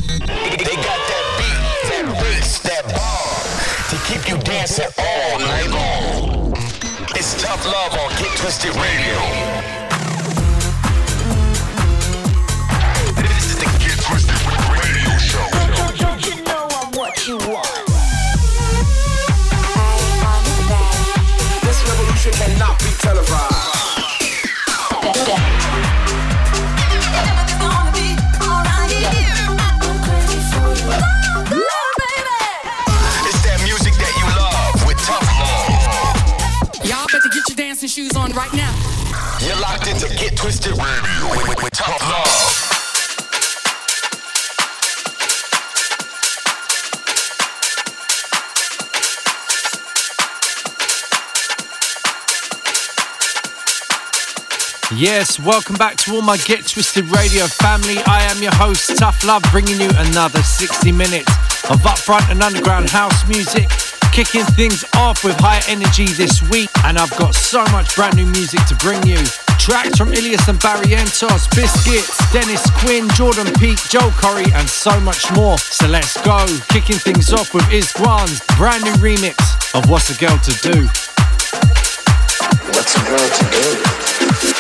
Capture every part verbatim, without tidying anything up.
They got that beat, that bass, that bar to keep you dancing all night long. It's Tough Love on Get Twisted Radio. This is the Get Twisted Radio Show. Don't, don't you know I'm what you want? This revolution cannot be televised. Shoes on right now. You're locked into Get Twisted Radio with, with, with Tough Love. Yes, welcome back to all my Get Twisted Radio family. I am your host, Tough Love, bringing you another sixty minutes of upfront and underground house music. Kicking things off with high energy this week, and I've got so much brand new music to bring you. Tracks from Ilias and Barrientos, Biscuits, Dennis Quinn, Jordan Peak, Joel Corey, and so much more. So let's go. Kicking things off with Isguan's brand new remix of What's a Girl to Do. What's a girl to do?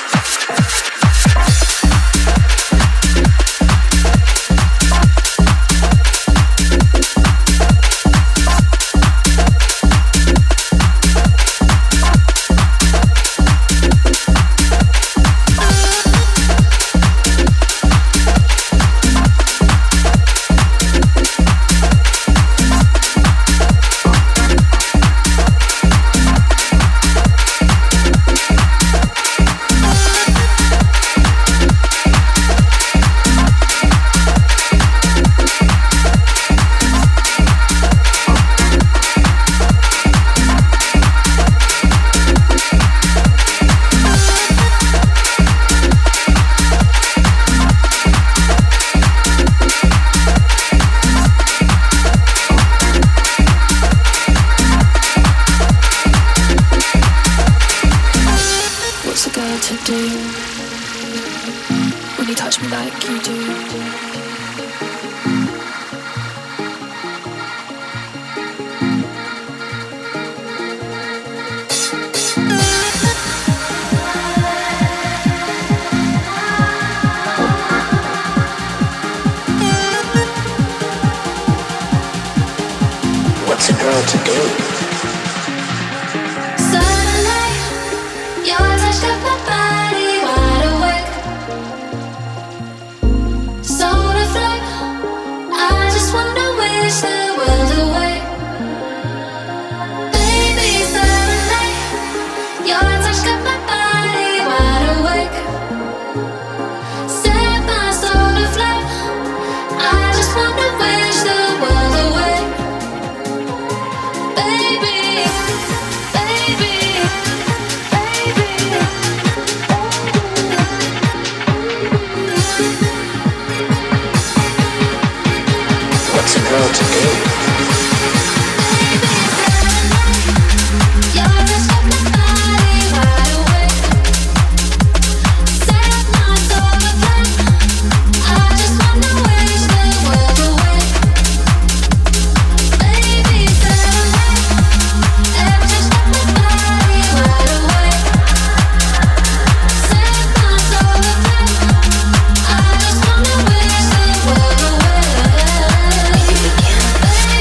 Baby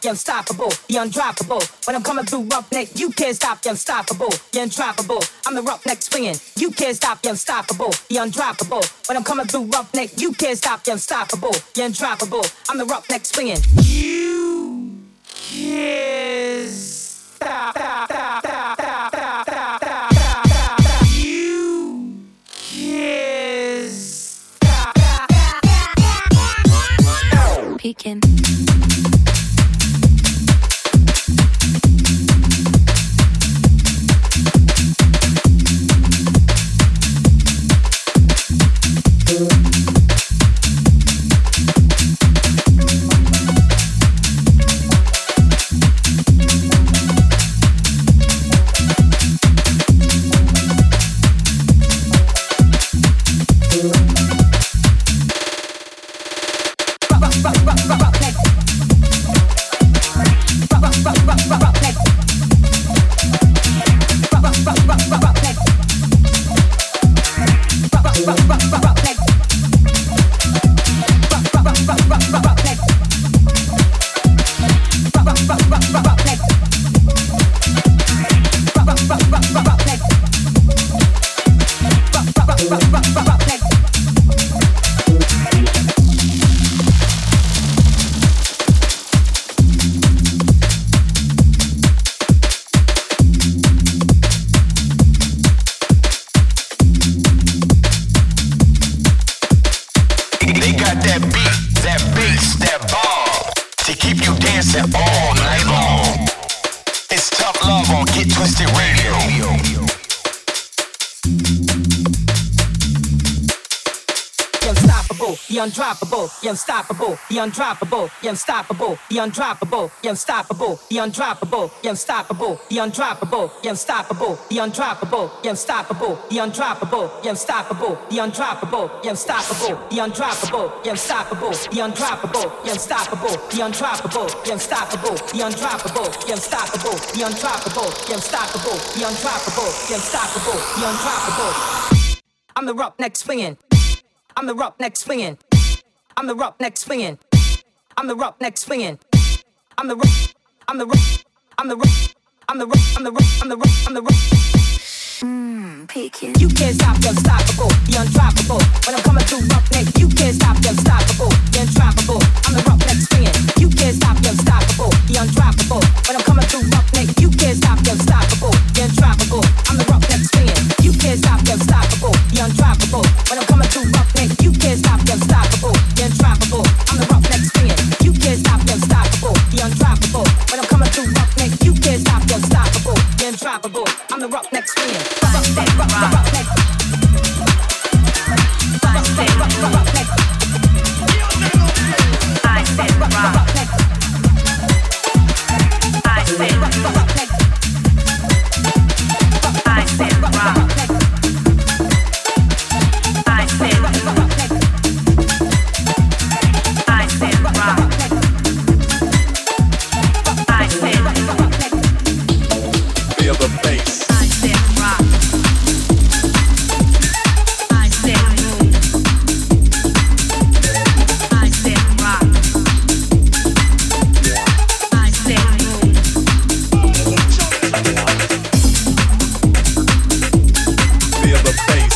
you're unstoppable, you're undroppable. When I'm coming through roughneck, you can't stop, you're unstoppable, you're undroppable. I'm the roughneck swinging, you can't stop, you're unstoppable, you're undroppable. When I'm coming through roughneck, you can't stop, you're unstoppable, you're undroppable. I'm the roughneck swinging. You can't stop, stop, stop, stop, stop, stop, stop, stop, stop. You can't stop, stop, stop. Peeking. The undroppable, the unstoppable, the undroppable, the unstoppable, the undroppable, the unstoppable, the undroppable, the unstoppable, the undroppable, the unstoppable, the undroppable, the unstoppable, the undroppable, the unstoppable, the undroppable, the unstoppable, the undroppable, the unstoppable, the undroppable, the unstoppable, the undroppable, the unstoppable, the undroppable, the unstoppable, the undroppable, the unstoppable, the undroppable, the unstoppable, the undroppable. I'm the roughneck swinging. I'm the roughneck swinging. I'm the roughneck swinging. I'm the roughneck swinging. I'm the rough. I'm the rough. I'm the rough. I'm the rough. I'm the rough. I'm the rough. I'm the rough. Mmm, peeking. You can't stop, you're unstoppable, you're undroppable. When I'm coming through roughneck, you can't stop, you're unstoppable, you're undroppable. I'm the roughneck swinging. You can't stop, you're unstoppable, you're undroppable. When I'm coming through roughneck, you can't stop, you're unstoppable, you're undroppable. I'm the roughneck swinging. You can't stop, you're unstoppable, you're undroppable. When I'm coming through roughneck, you can't stop, you're unstoppable, you're undroppable. I'm the roughneck swinging. You can't stop, you're unstoppable, you're undroppable. When I'm coming through roughneck, you can't stop, you're unstoppable, you're undroppable. I'm the roughneck swinging. Roughneck, roughneck. I said roughneck. I said roughneck. I said roughneck. I said roughneck. I said roughneck. I said roughneck. I said roughneck. Feel the bass. I said rock. I said move. I said rock. I said move. Feel the bass.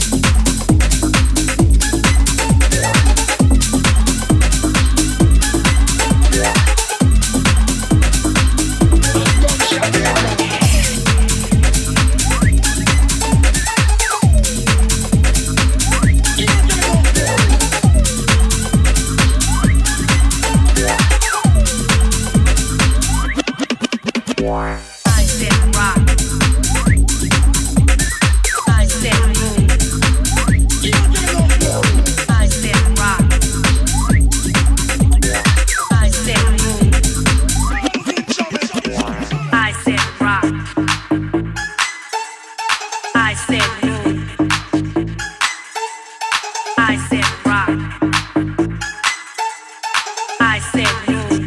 I said rock. I said move. I said rock. I said move. I said rock. I said move. I said rock. I said move.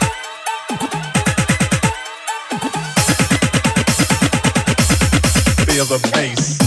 Feel Feel the bass.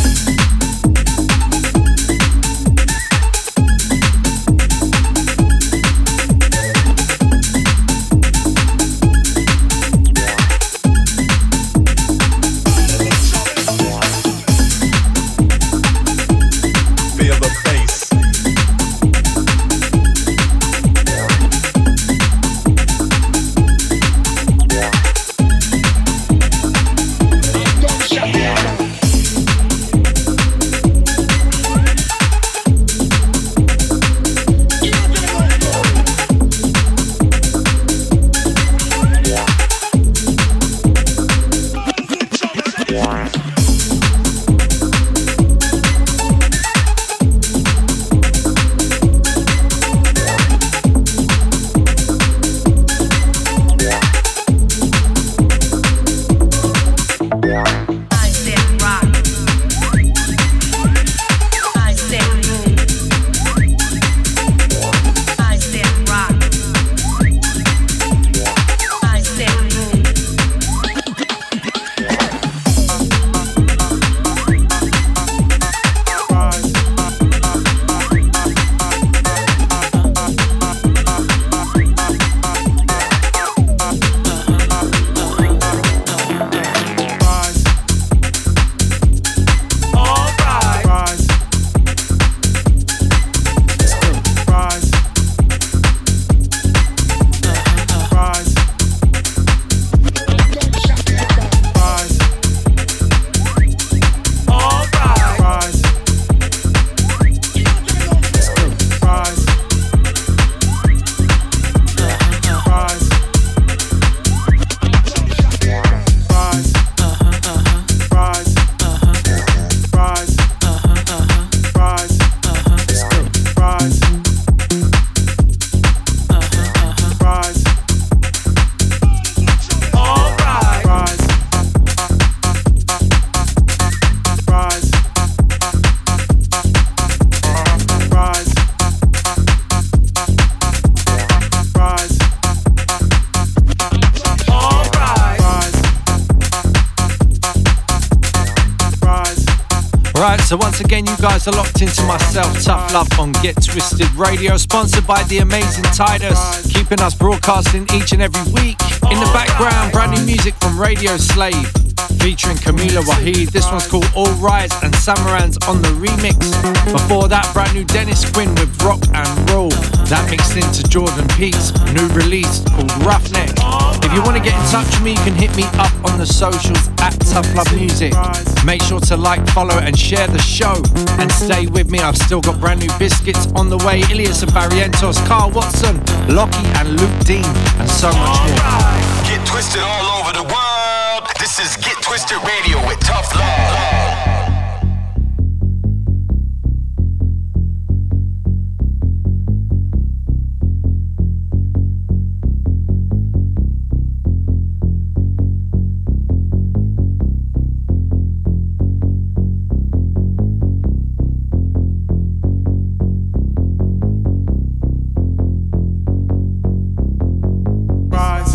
So once again, you guys are locked into myself, Tough Love on Get Twisted Radio, sponsored by the amazing Titus, keeping us broadcasting each and every week. In the background, brand new music from Radio Slave, featuring Camila Wahid. This one's called All Rise, and Samaran's on the remix. Before that, brand new Dennis Quinn with Rock and Roll. That mixed into Jordan Pete's new release called Roughneck. If you want to get in touch with me, you can hit me up on the socials at Tough Love Music. Make sure to like, follow and share the show. And stay with me, I've still got brand new biscuits on the way. Ilias and Barrientos, Carl Watson, Lockie and Luke Dean, and so much more. Get twisted all over the world. This is Get Twisted Radio with Tough Love.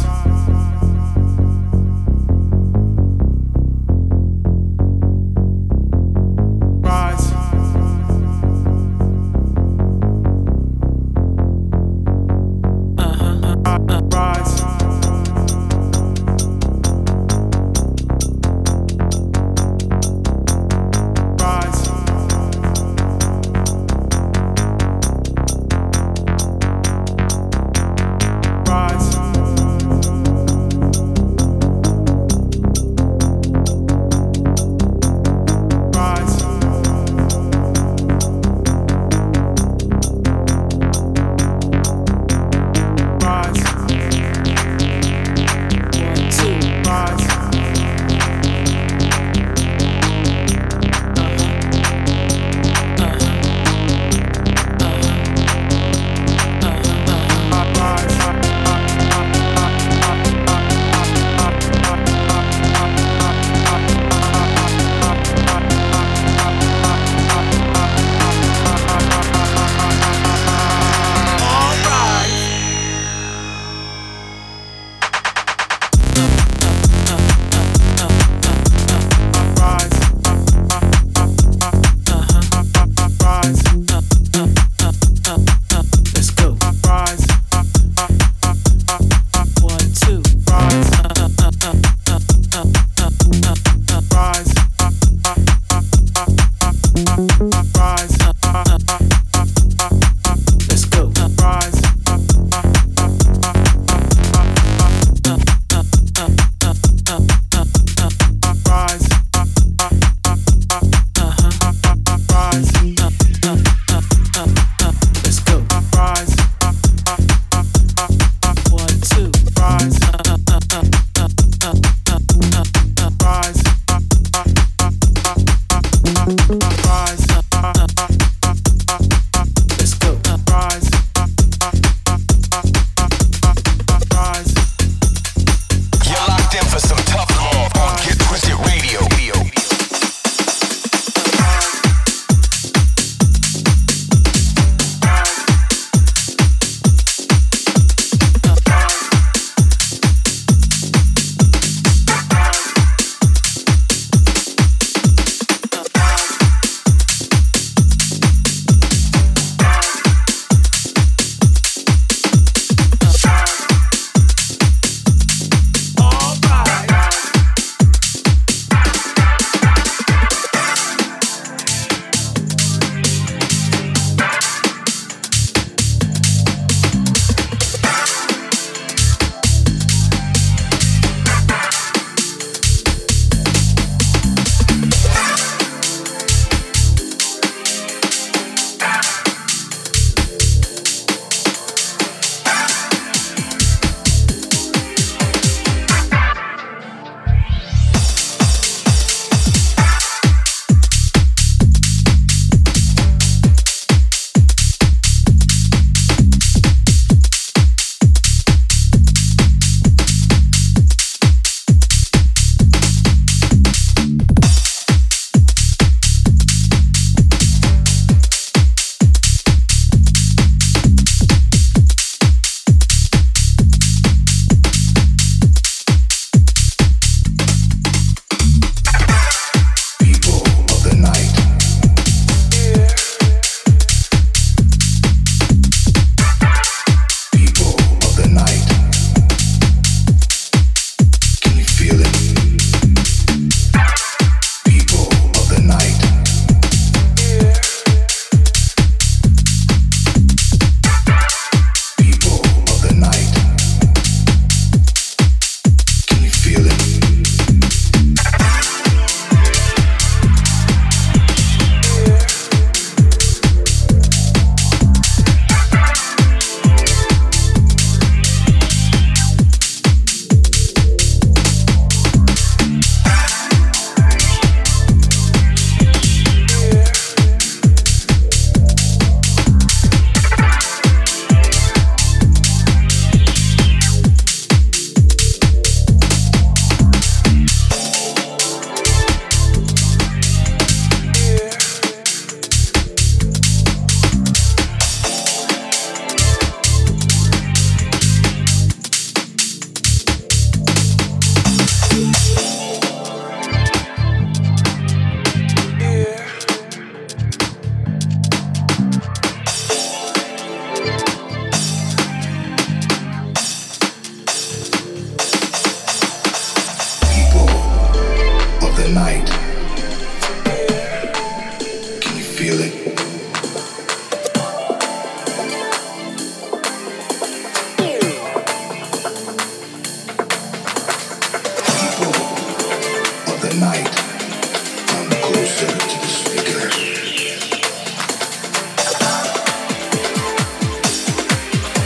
Rise.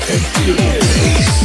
and feel the bass.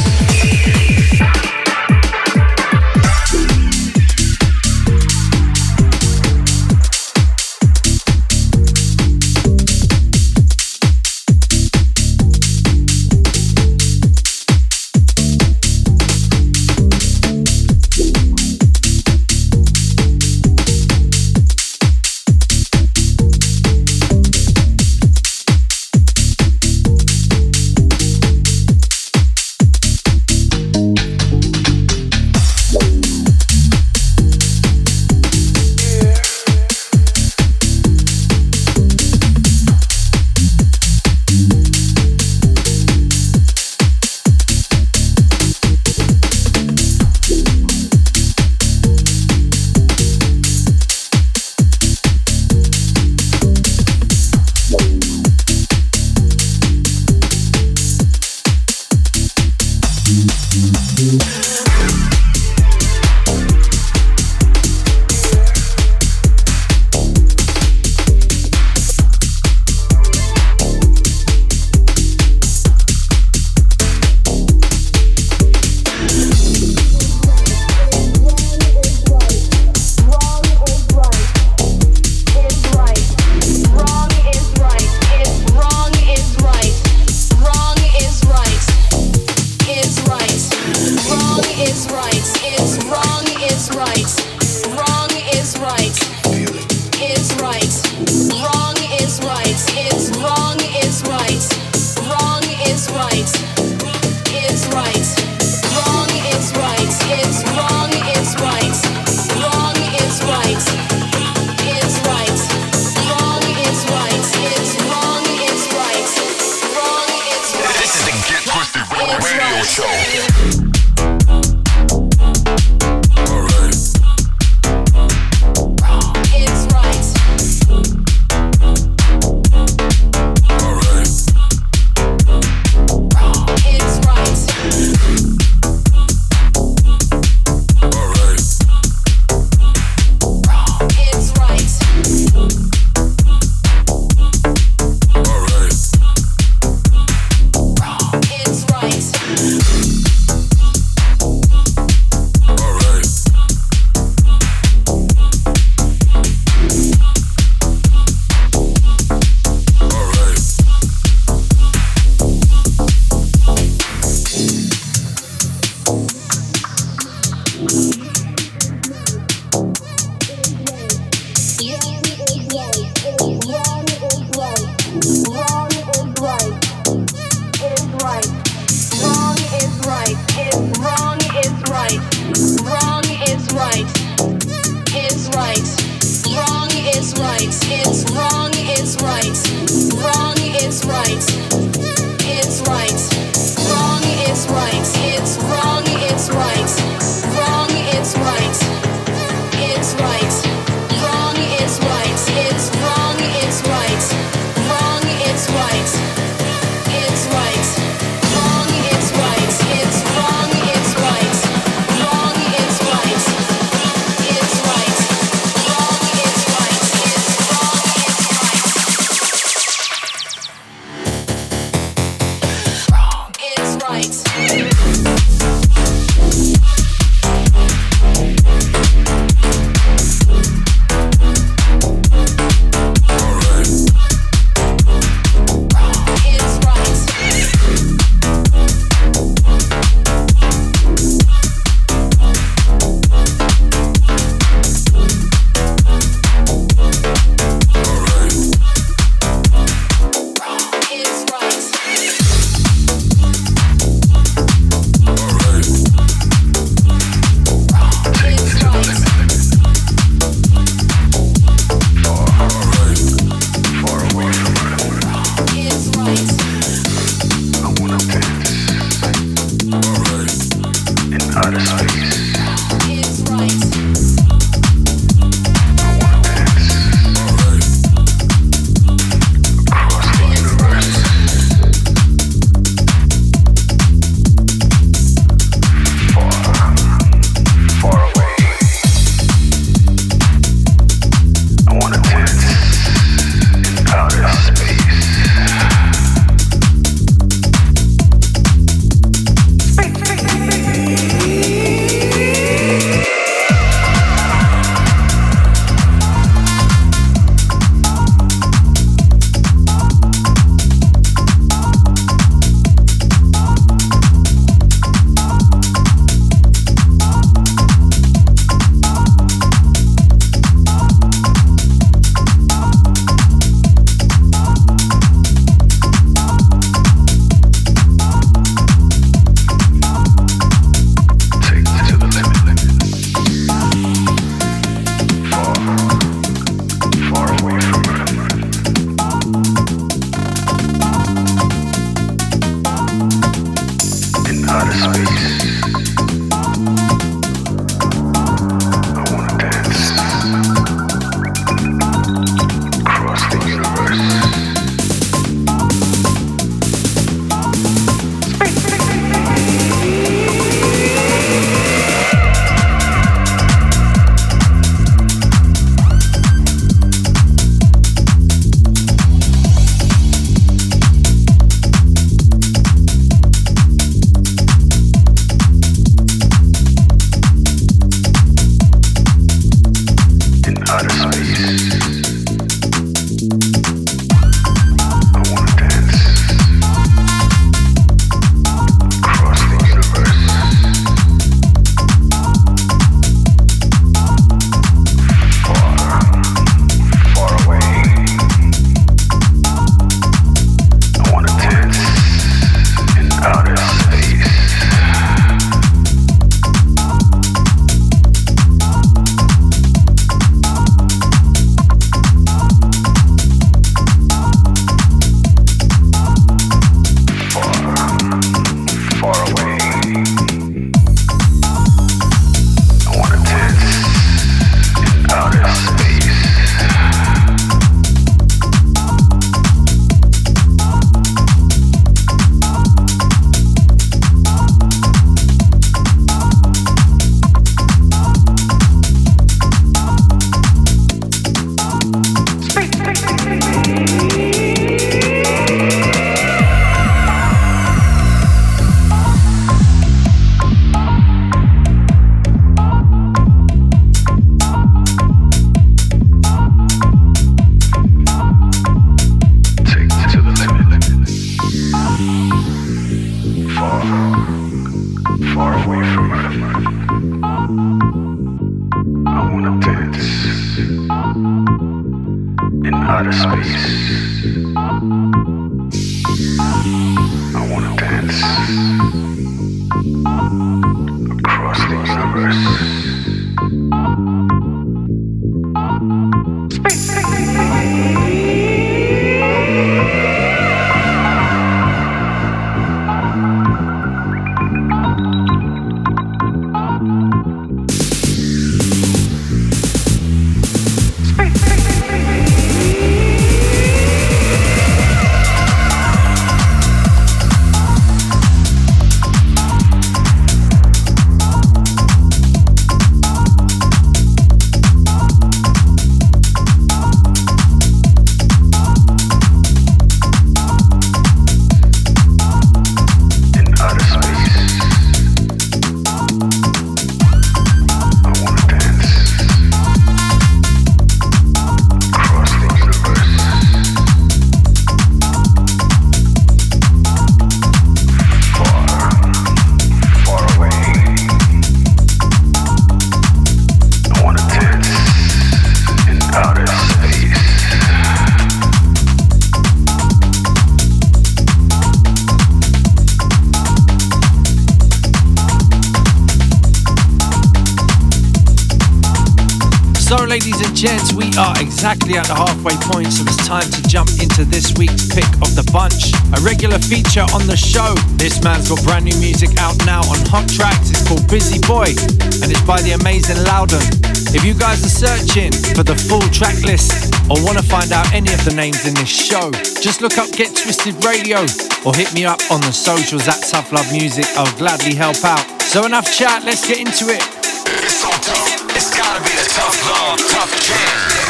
Ladies and gents, we are exactly at the halfway point, so it's time to jump into this week's pick of the bunch. A regular feature on the show. This man's got brand new music out now on Hot Tracks. It's called Busy Boy, and it's by the amazing Loudon. If you guys are searching for the full track list or want to find out any of the names in this show, just look up Get Twisted Radio or hit me up on the socials at Tough Love Music. I'll gladly help out. So enough chat, let's get into it. It's so tough. It's gotta be the tough love, tough jam.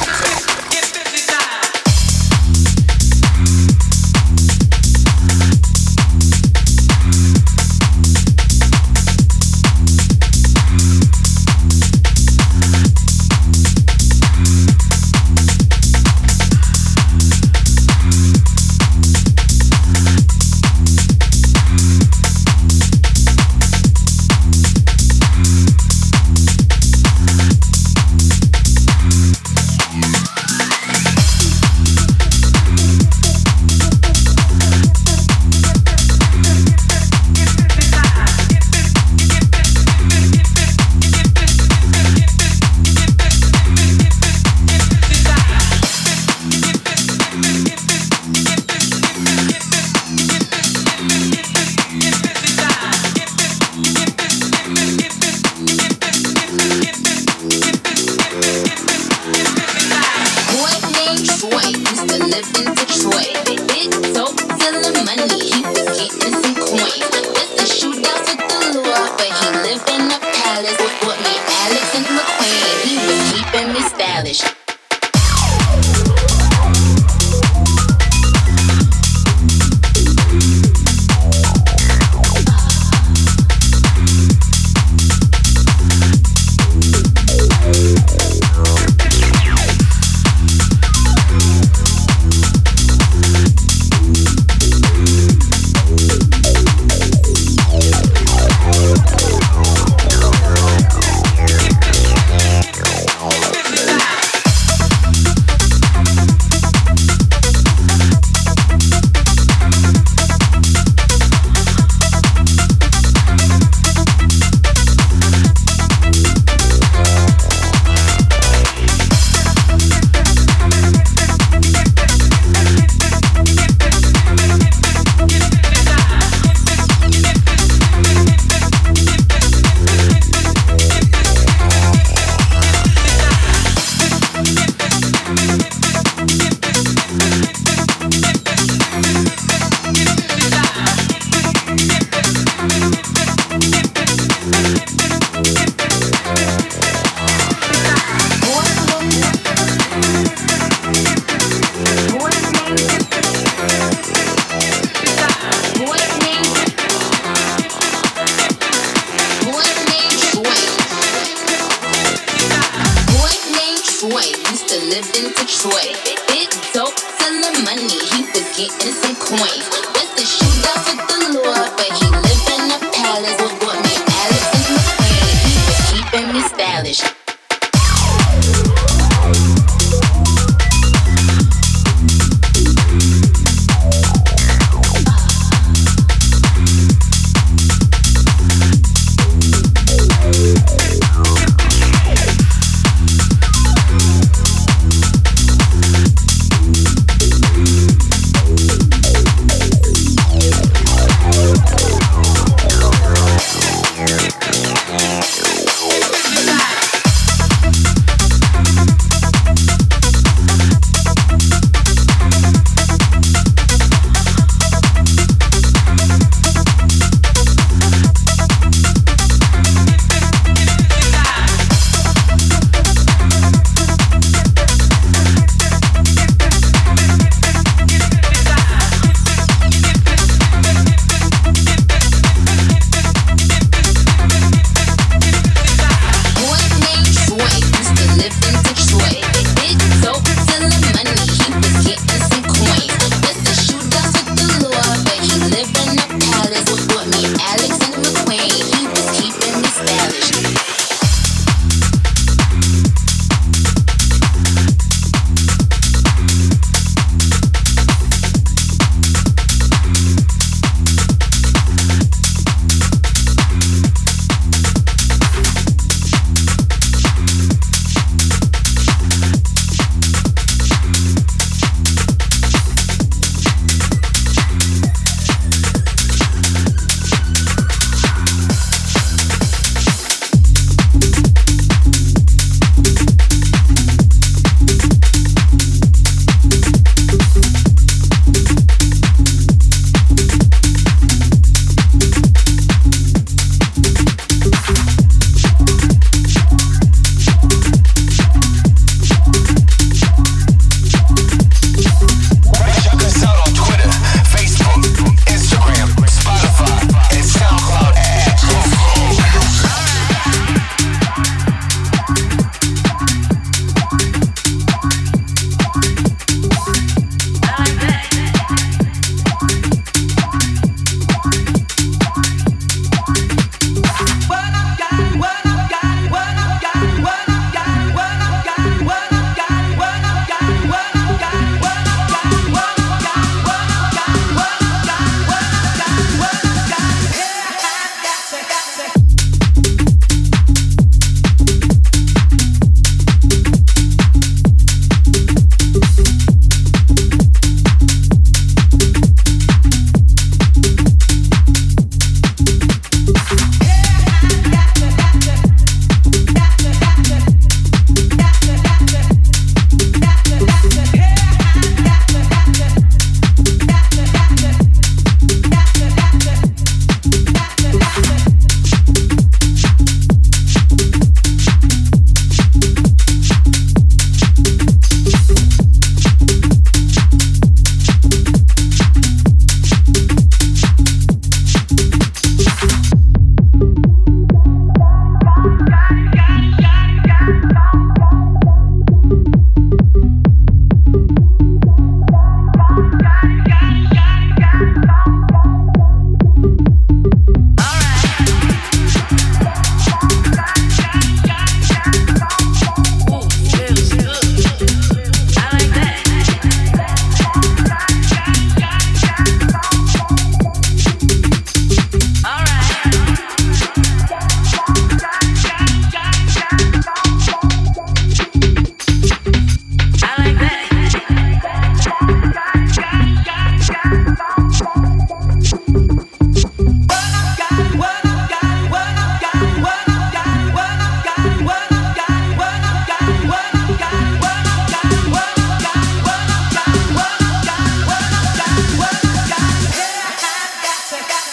getting some coins. Just a shootout with the Lord, but he lived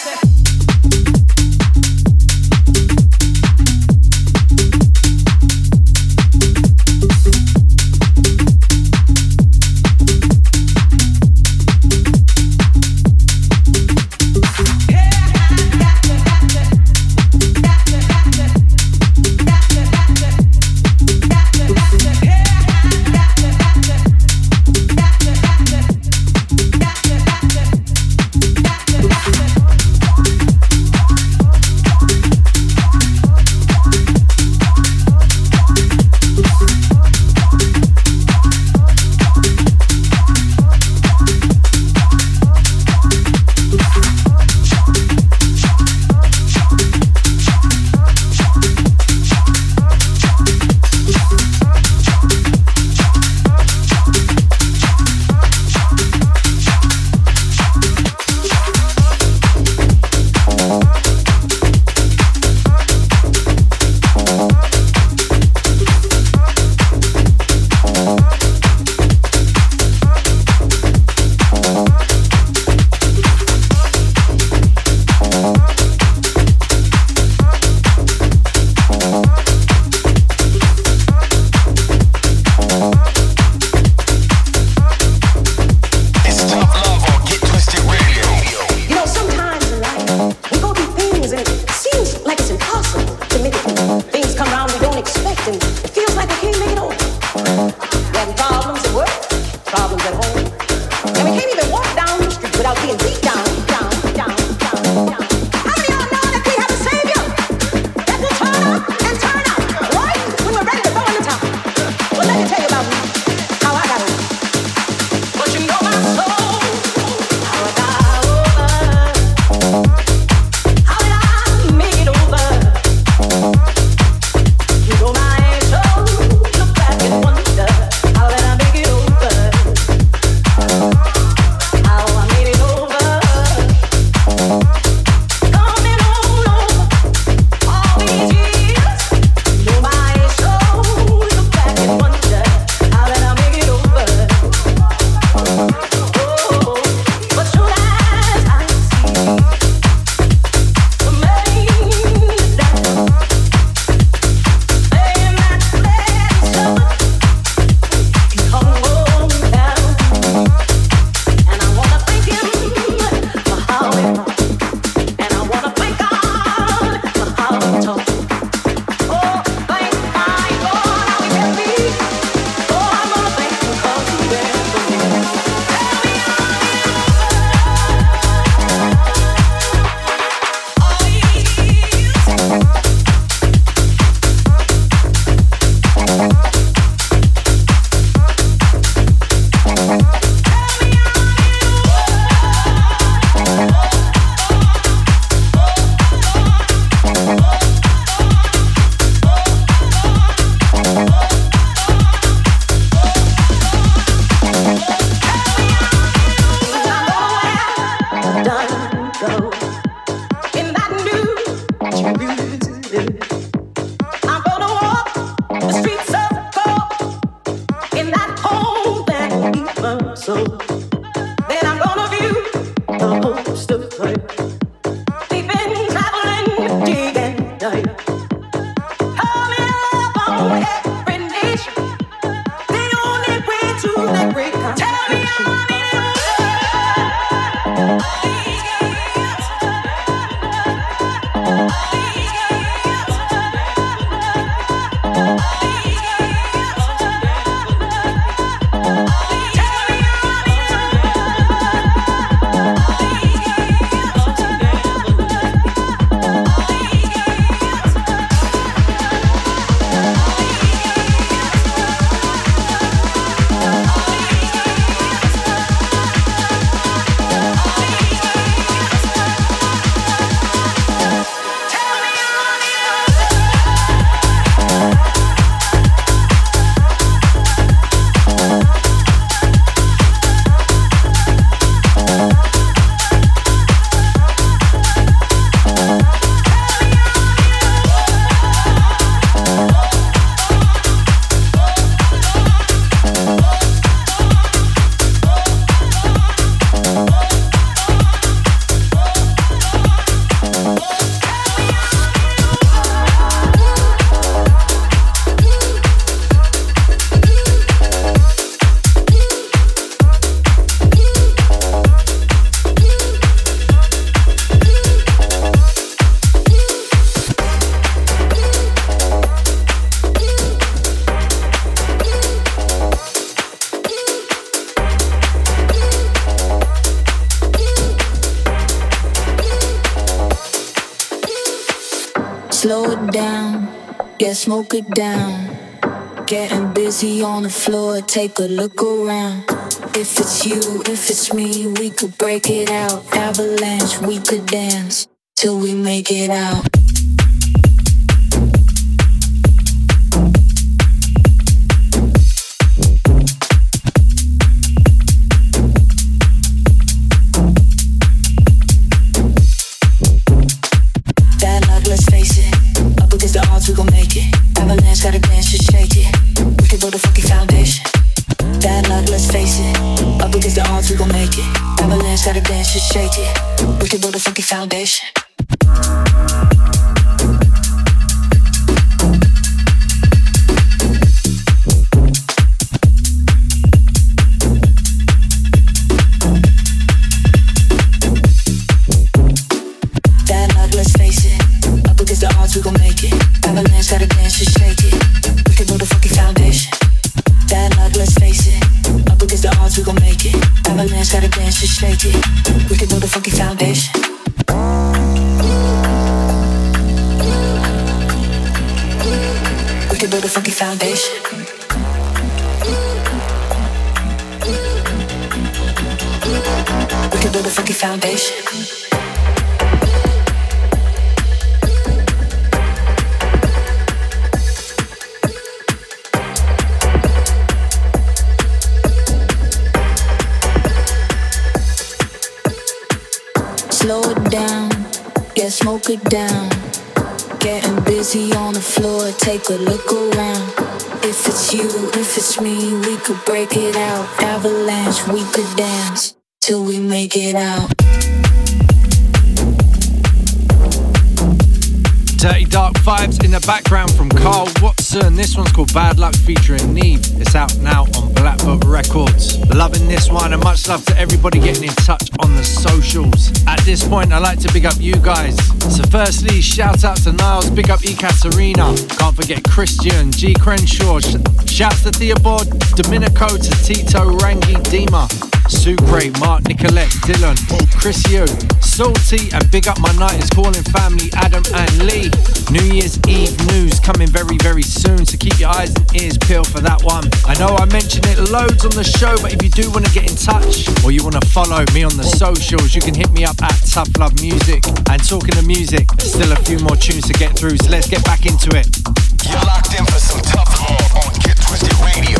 Wonder Slow it down, yeah, smoke it down. Getting busy on the floor, take a look around. If it's you, if it's me, we could break it out. Avalanche, we could dance till we make it out. Bad luck, let's face it. Up against the odds, we gon' make it. Avalanche, gotta dance, just shake it. We can build a funky foundation. Bad luck, let's face it. Up against the odds, we gon' make it. Avalanche, gotta dance, just shake it. We can build a funky foundation. Bad luck, let's face it. Up against the odds, we gon' make it. Avalanche, gotta dance, just shake it. We can build a funky foundation. Bad luck, let's face it. Up against the odds, we gon' make it. Avalanche, gotta dance, just shake it. We can build a funky foundation. We can build a funky foundation. We can build a funky foundation. Slow it down, yeah, smoke it down. Getting busy on the floor, take a look around. If it's you, if it's me, we could break it out. Avalanche, we could dance till we make it out. Dirty Dark Vibes in the background from Carl Watson. This one's called Bad Luck featuring Neve. It's out now on Black Book Records. Loving this one, and much love to everybody getting in touch on the socials. At this point, I'd like to big up you guys. So firstly, shout out to Niles, big up E. Catarina. Can't forget Christian, G. Crenshaw. Sh- shouts to Theobald, Domenico, to Tito, Rangi, Dima, Sucre, Mark, Nicolette, Dylan, Chris Yu, Salty, and big up my Night is Calling family, Adam and Lee. New Year's Eve news coming very, very soon, so keep your eyes and ears peeled for that one. I know I mentioned it loads on the show, but if you do want to get in touch or you want to follow me on the socials, you can hit me up at Tough Love Music. And talking to music, there's still a few more tunes to get through, so let's get back into it. You're locked in for some tough love on Get Twisted Radio.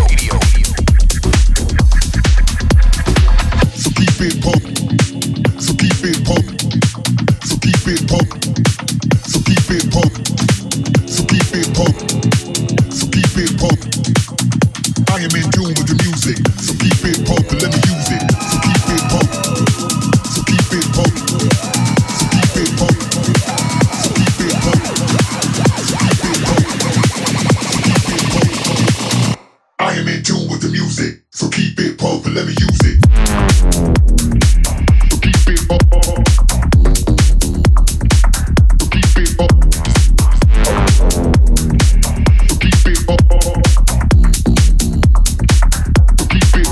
So keep it pumping. So keep it pumping. So keep it pumping. So keep it pumping. So keep it pumping. So keep it pumping. I am in tune with the music. So keep it pumping. Let me use it. So keep it pumping. So keep it pumping. So keep it pumping. So keep it pumping. So keep it pumping. I am in tune with the music. So keep it pumping. Let me use it. So keep it pumping. So keep it pumping. So keep it pumping. So keep it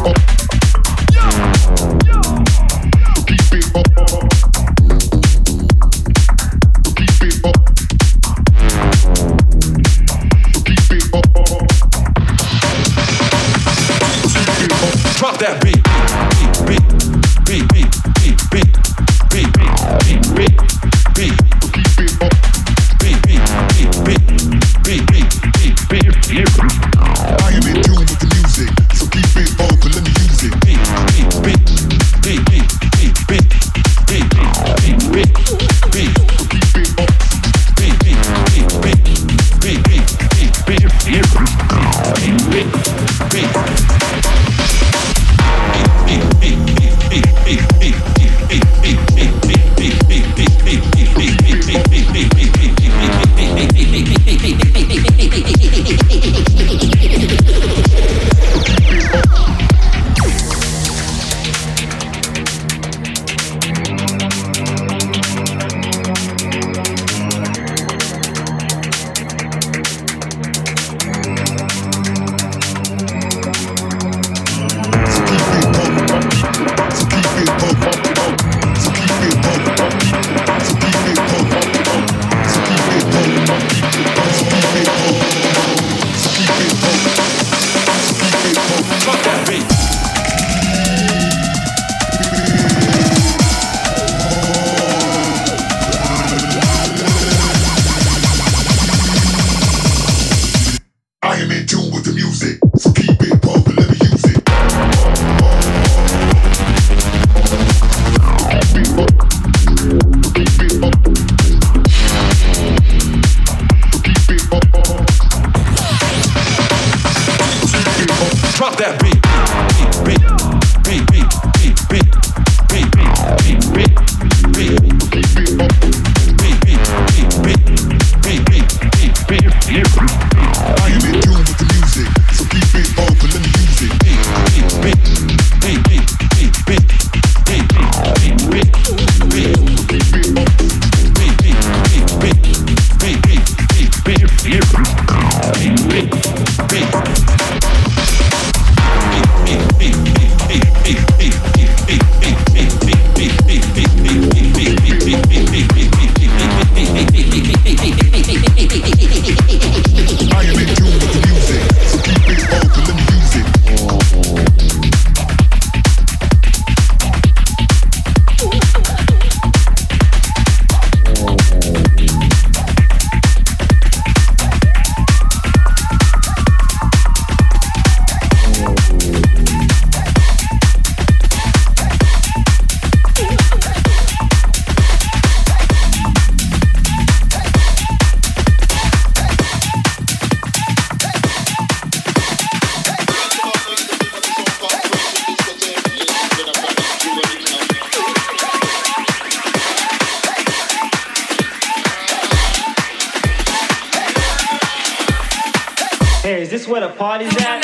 Hey, is this where the party's at?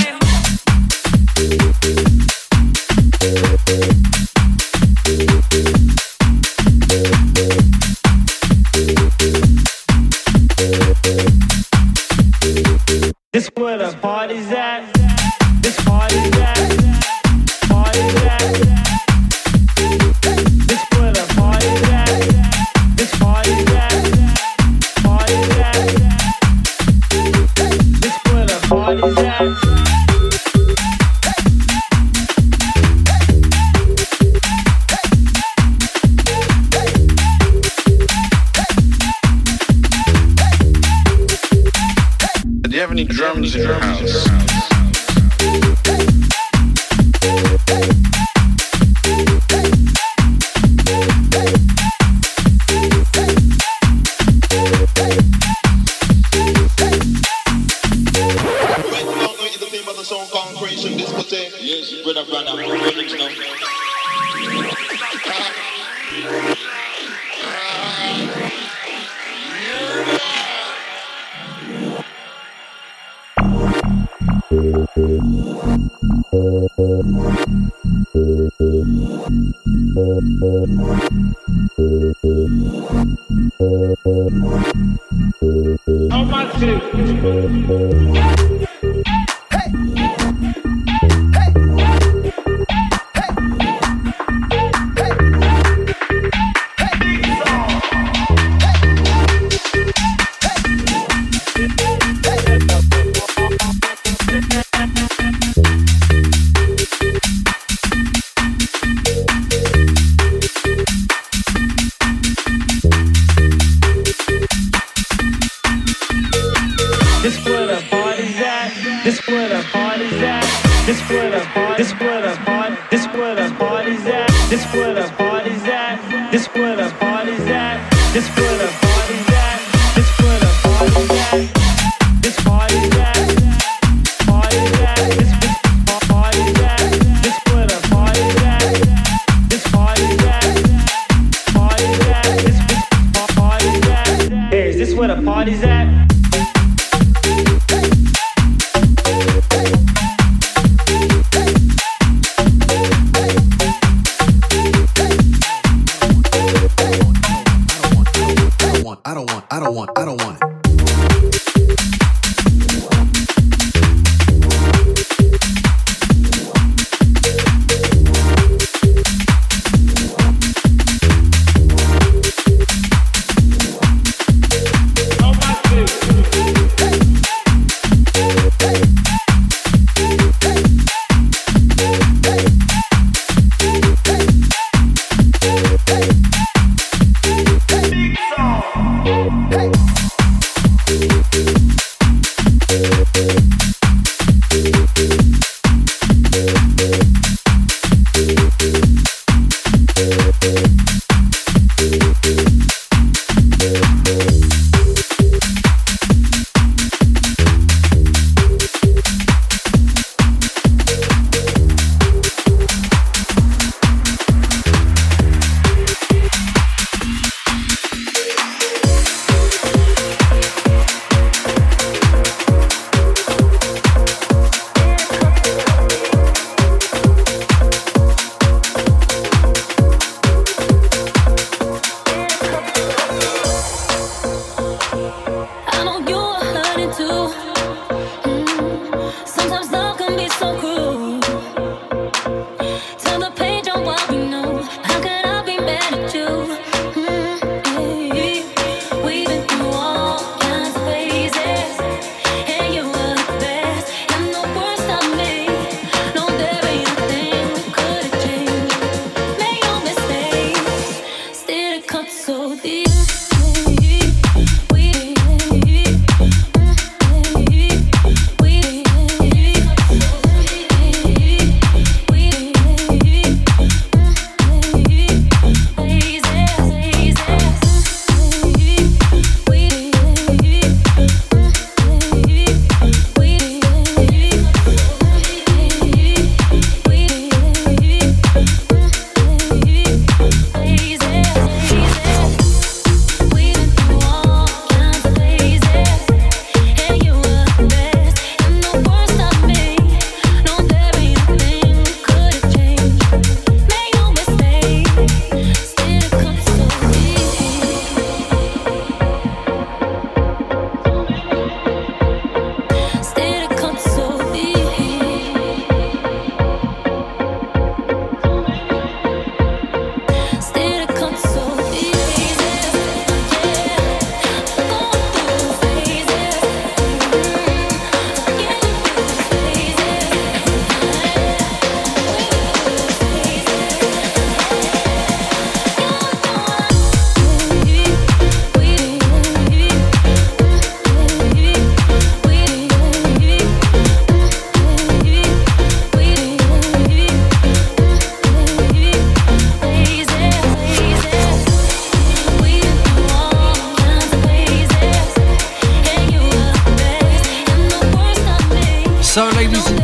This where the party's at? This party's at? Party's at? This where the party's at? This party's at? Party's at? This where the party's at? Do you have any drums in your house? Yes, brother, brother, original. How much is This where the party's at? This where the party's at? This where the party? This where the party? This where the party's at? This where the party's at? This where the party's at? This where the party's at? This where the party's at? This party's at? Party's at? This this party's at? This where the party's at? This party's at? Party's at? This this party's at? Hey, is this where the party's at? I don't want, I don't want, I don't want it. Hey!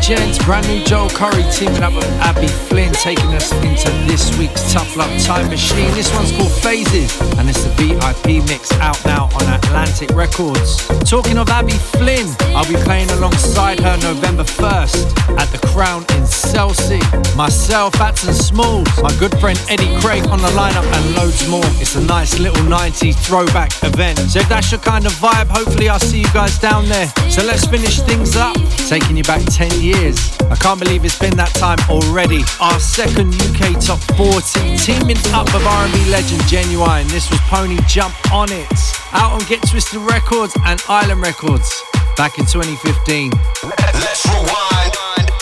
gents, brand new Joel Corey teaming up with Abby Flynn, taking us into this week's Tough Love Time Machine. This one's called Phases, and it's the V I P mix out now on Atlantic Records. Talking of Abby Flynn, I'll be playing alongside her November first at the Crown in Chelsea. Myself, Atson Smalls, my good friend Eddie Craig on the lineup, and loads more. It's a nice little nineties throwback event. So if that's your kind of vibe, hopefully I'll see you guys down there. So let's finish things up, taking you back ten years. I can't believe it's been that time already. Our second U K Top forty, teaming up with R and B legend Genuine. This was Pony Jump On It, out on Get Twisted Records and Island Records back in twenty fifteen. Let's rewind.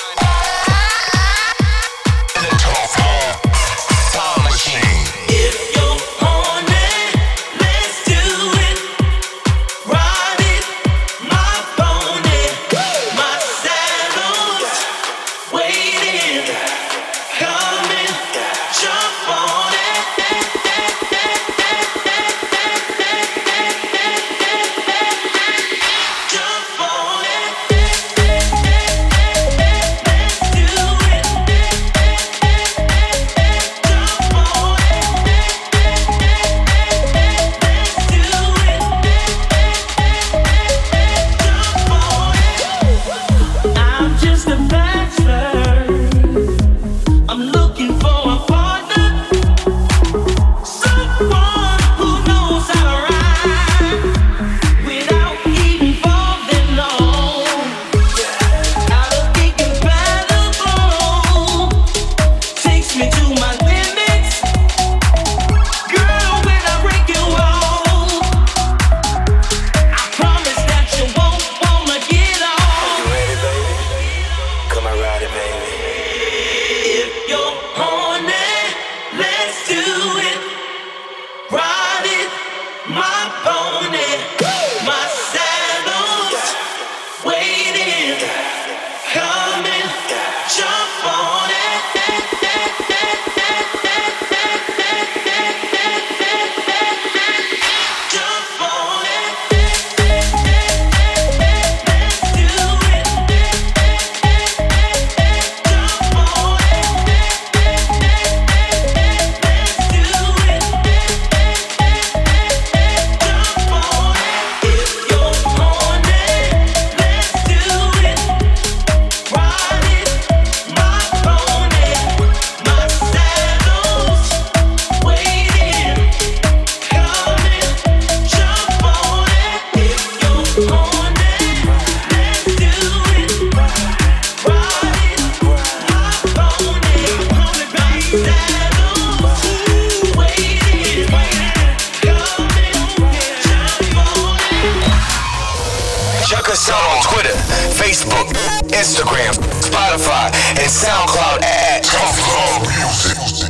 In the Tough Love Time Machine. If you're on it, let's do it. Ride it, my pony, my saddle's waiting. Come and jump on it. Jump on it. Let's do it. Jump on it. I'm just a bachelor. I'm looking for a partner, someone who knows how to ride without even falling low. Out of the compatible takes me to my limits. Girl, when I break you off, I promise that you won't wanna get off. You ready, baby? Come and ride it, baby. If you're on it, let's do it. Ride it, my pony, my saddle's waiting. Come and jump on it. Jump on it. Let's do it. Jump on it. Let's do it. Jump on it. If you're on it, let's do it. Ride it, my pony, my saddle's waiting. Come and jump on it. If you're on it, let's do it. Ride it, my pony, my saddle's waiting. Come and jump on it. Check us out on Twitter, Facebook, Instagram, Spotify, and SoundCloud at Tough Love Music.